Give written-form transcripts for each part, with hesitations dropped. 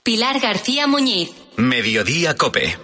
Pilar García Muñiz. Mediodía COPE.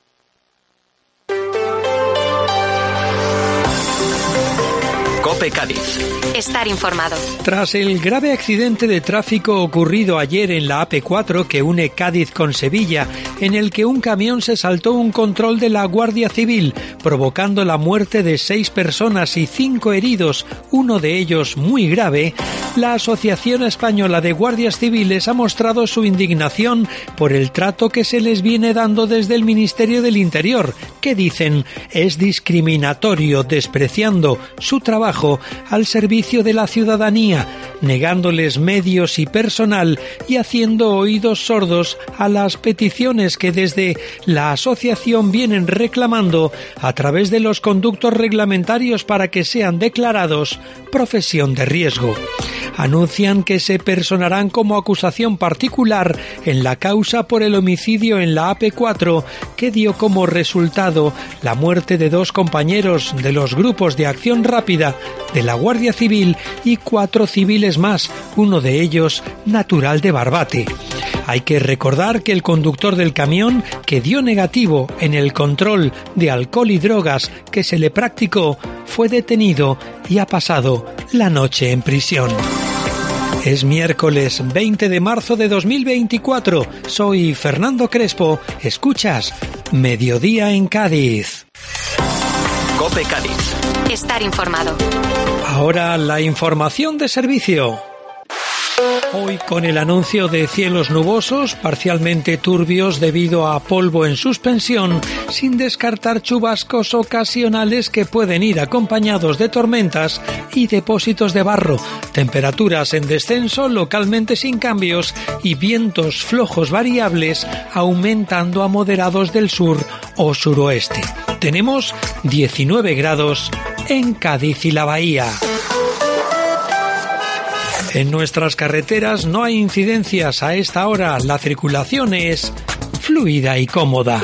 COPE Cádiz. Estar informado. Tras el grave accidente de tráfico ocurrido ayer en la AP4 que une Cádiz con Sevilla, en el que un camión se saltó un control de la Guardia Civil, provocando la muerte de 6 personas y 5 heridos, uno de ellos muy grave, la Asociación Española de Guardias Civiles ha mostrado su indignación por el trato que se les viene dando desde el Ministerio del Interior, que dicen es discriminatorio, despreciando su trabajo al servicio de la ciudadanía, negándoles medios y personal y haciendo oídos sordos a las peticiones que desde la asociación vienen reclamando a través de los conductos reglamentarios para que sean declarados profesión de riesgo. Anuncian que se personarán como acusación particular en la causa por el homicidio en la AP4 que dio como resultado la muerte de 2 compañeros de los grupos de acción rápida de la Guardia Civil y 4 civiles más, uno de ellos natural de Barbate. Hay que recordar que el conductor del camión, que dio negativo en el control de alcohol y drogas que se le practicó, fue detenido y ha pasado la noche en prisión. Es miércoles 20 de marzo de 2024. Soy Fernando Crespo. Escuchas Mediodía en Cádiz. COPE Cádiz. Estar informado. Ahora la información de servicio. Hoy con el anuncio de cielos nubosos, parcialmente turbios debido a polvo en suspensión, sin descartar chubascos ocasionales que pueden ir acompañados de tormentas y depósitos de barro, temperaturas en descenso localmente sin cambios y vientos flojos variables aumentando a moderados del sur o suroeste. Tenemos 19 grados en Cádiz y la Bahía. En nuestras carreteras no hay incidencias a esta hora. La circulación es fluida y cómoda.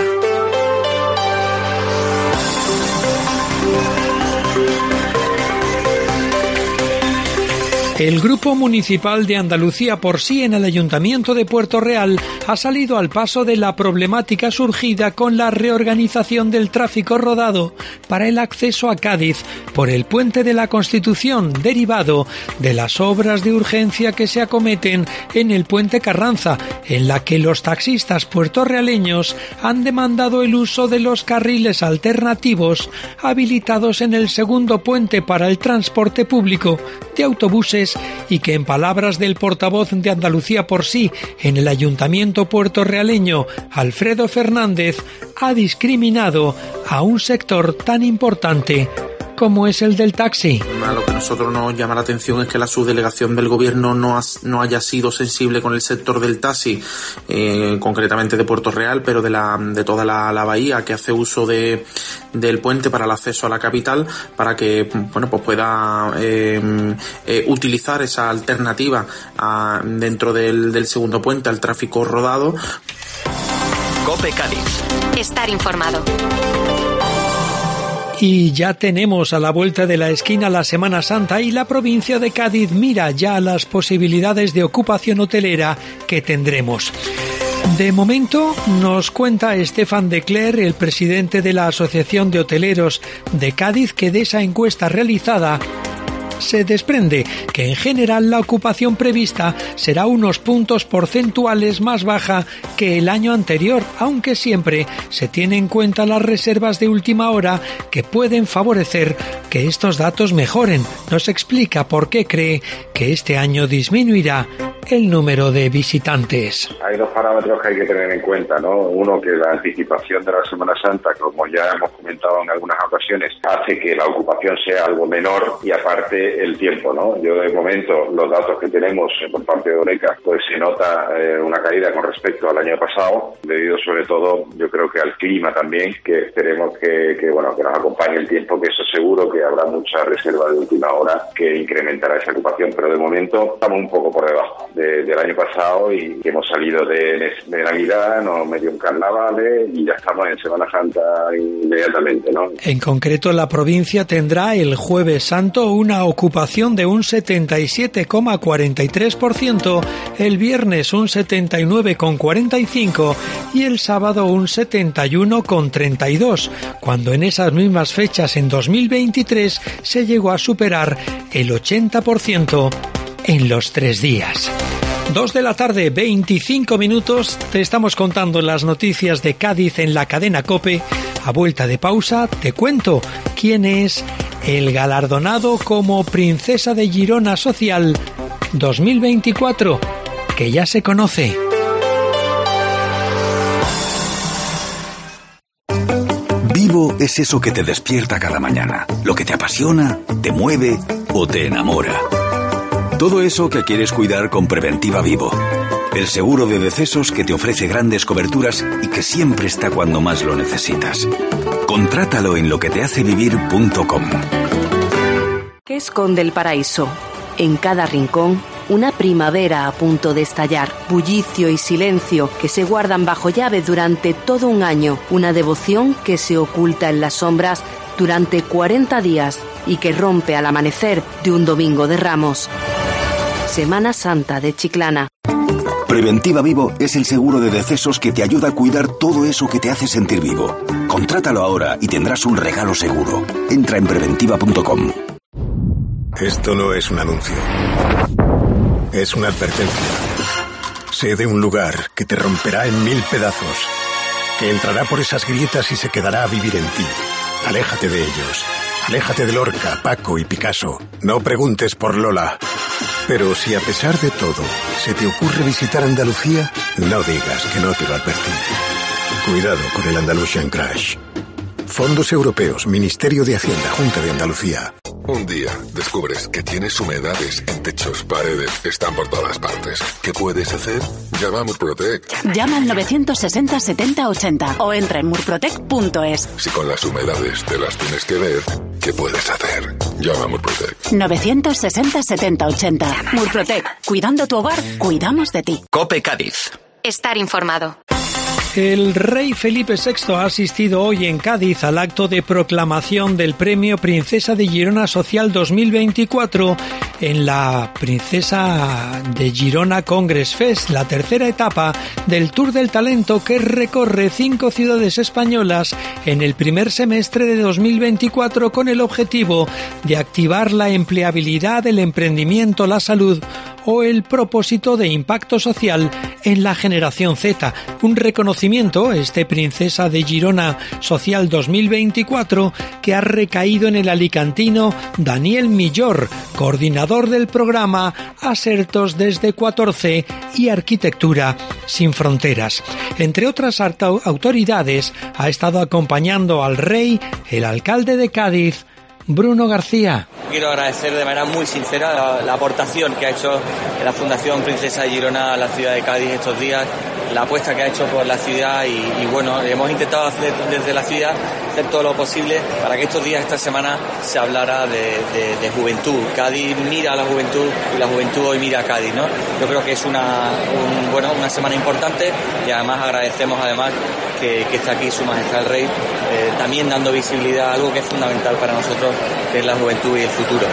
El Grupo Municipal de Andalucía por sí en el Ayuntamiento de Puerto Real ha salido al paso de la problemática surgida con la reorganización del tráfico rodado para el acceso a Cádiz por el Puente de la Constitución, derivado de las obras de urgencia que se acometen en el Puente Carranza, en la que los taxistas puertorrealeños han demandado el uso de los carriles alternativos habilitados en el segundo puente para el transporte público de autobuses y que, en palabras del portavoz de Andalucía por sí en el Ayuntamiento puertorrealeño, Alfredo Fernández, ha discriminado a un sector tan importante como es el del taxi. Lo que a nosotros nos llama la atención es que la subdelegación del gobierno no haya sido sensible con el sector del taxi, concretamente de Puerto Real, pero de toda la bahía, que hace uso del puente para el acceso a la capital, para que pues pueda utilizar esa alternativa dentro del segundo puente al tráfico rodado. COPE Cádiz. Estar informado. Y ya tenemos a la vuelta de la esquina la Semana Santa y la provincia de Cádiz mira ya las posibilidades de ocupación hotelera que tendremos. De momento nos cuenta Estefan de Cler, el presidente de la Asociación de Hoteleros de Cádiz, que de esa encuesta realizada se desprende que en general la ocupación prevista será unos puntos porcentuales más baja que el año anterior, aunque siempre se tiene en cuenta las reservas de última hora que pueden favorecer que estos datos mejoren. Nos explica por qué cree que este año disminuirá el número de visitantes. Hay 2 parámetros que hay que tener en cuenta, ¿no? Uno, que la anticipación de la Semana Santa, como ya hemos comentado en algunas ocasiones, hace que la ocupación sea algo menor, y aparte el tiempo, ¿no? Yo de momento los datos que tenemos por parte de Oreca, pues se nota una caída con respecto al año pasado, debido sobre todo, yo creo que al clima también, que esperemos que nos acompañe el tiempo, que eso seguro que habrá mucha reserva de última hora que incrementará esa ocupación, pero pero de momento estamos un poco por debajo del año pasado y hemos salido de Navidad, nos medio en carnavales y ya estamos en Semana Santa inmediatamente, ¿no? En concreto, la provincia tendrá el Jueves Santo una ocupación de un 77,43%, el viernes un 79,45% y el sábado un 71,32%, cuando en esas mismas fechas en 2023 se llegó a superar el 80% en los 3 días. 2 de la tarde, 25 minutos, te estamos contando las noticias de Cádiz en la cadena COPE. A vuelta de pausa, te cuento quién es el galardonado como Princesa de Girona Social 2024, que ya se conoce. Vivo es eso que te despierta cada mañana, lo que te apasiona, te mueve o te enamora. Todo eso que quieres cuidar con Preventiva Vivo. El seguro de decesos que te ofrece grandes coberturas y que siempre está cuando más lo necesitas. Contrátalo en loquetehacevivir.com. ¿Qué esconde el paraíso? En cada rincón, una primavera a punto de estallar, bullicio y silencio que se guardan bajo llave durante todo un año, una devoción que se oculta en las sombras durante 40 días y que rompe al amanecer de un domingo de Ramos. Semana Santa de Chiclana. Preventiva Vivo es el seguro de decesos que te ayuda a cuidar todo eso que te hace sentir vivo. Contrátalo ahora y tendrás un regalo seguro. Entra en preventiva.com. Esto no es un anuncio. Es una advertencia. Sé de un lugar que te romperá en 1000 pedazos, que entrará por esas grietas y se quedará a vivir en ti. Aléjate de ellos. Aléjate de Lorca, Paco y Picasso. No preguntes por Lola. Pero si a pesar de todo se te ocurre visitar Andalucía, no digas que no te lo advertí. Cuidado con el Andalusian Crash. Fondos Europeos, Ministerio de Hacienda, Junta de Andalucía. Un día descubres que tienes humedades en techos, paredes, están por todas partes. ¿Qué puedes hacer? Llama a Murprotec. Llama al 960 70 80 o entra en murprotec.es. Si con las humedades te las tienes que ver, ¿qué puedes hacer? Llama a Murprotec. 960 70 80. Murprotec. Cuidando tu hogar, cuidamos de ti. COPE Cádiz. Estar informado. El rey Felipe VI ha asistido hoy en Cádiz al acto de proclamación del premio Princesa de Girona Social 2024 en la Princesa de Girona Congress Fest, la tercera etapa del Tour del Talento que recorre 5 ciudades españolas en el primer semestre de 2024 con el objetivo de activar la empleabilidad, el emprendimiento, la salud o el propósito de impacto social en la generación Z. Un reconocimiento, Princesa de Girona Social 2024, que ha recaído en el alicantino Daniel Millor, coordinador del programa Asertos desde 14 y Arquitectura sin Fronteras. Entre otras autoridades, ha estado acompañando al rey el alcalde de Cádiz, Bruno García. Quiero agradecer de manera muy sincera la aportación que ha hecho la Fundación Princesa de Girona a la ciudad de Cádiz estos días, la apuesta que ha hecho por la ciudad y bueno, hemos intentado hacer desde la ciudad hacer todo lo posible para que estos días, esta semana, se hablara de juventud. Cádiz mira a la juventud y la juventud hoy mira a Cádiz, ¿no? Yo creo que es una semana importante y además agradecemos que esté aquí Su Majestad el Rey, también dando visibilidad a algo que es fundamental para nosotros, que es la juventud y el futuro.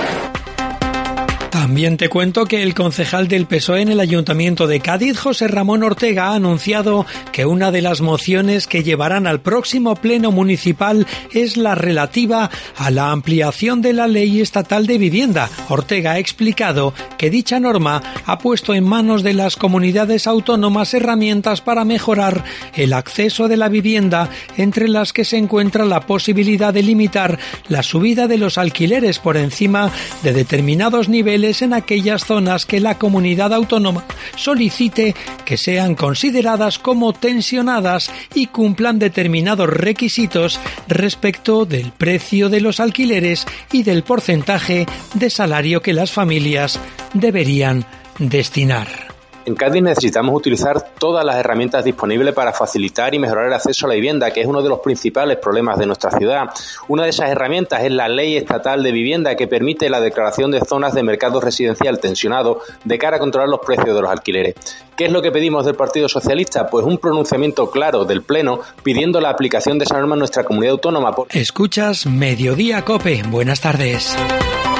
También te cuento que el concejal del PSOE en el Ayuntamiento de Cádiz, José Ramón Ortega, ha anunciado que una de las mociones que llevarán al próximo pleno municipal es la relativa a la ampliación de la Ley Estatal de Vivienda. Ortega ha explicado que dicha norma ha puesto en manos de las comunidades autónomas herramientas para mejorar el acceso de la vivienda, entre las que se encuentra la posibilidad de limitar la subida de los alquileres por encima de determinados niveles en aquellas zonas que la comunidad autónoma solicite que sean consideradas como tensionadas y cumplan determinados requisitos respecto del precio de los alquileres y del porcentaje de salario que las familias deberían destinar. En Cádiz necesitamos utilizar todas las herramientas disponibles para facilitar y mejorar el acceso a la vivienda, que es uno de los principales problemas de nuestra ciudad. Una de esas herramientas es la Ley Estatal de Vivienda, que permite la declaración de zonas de mercado residencial tensionado de cara a controlar los precios de los alquileres. ¿Qué es lo que pedimos del Partido Socialista? Pues un pronunciamiento claro del Pleno pidiendo la aplicación de esa norma en nuestra comunidad autónoma. Escuchas Mediodía COPE. Buenas tardes.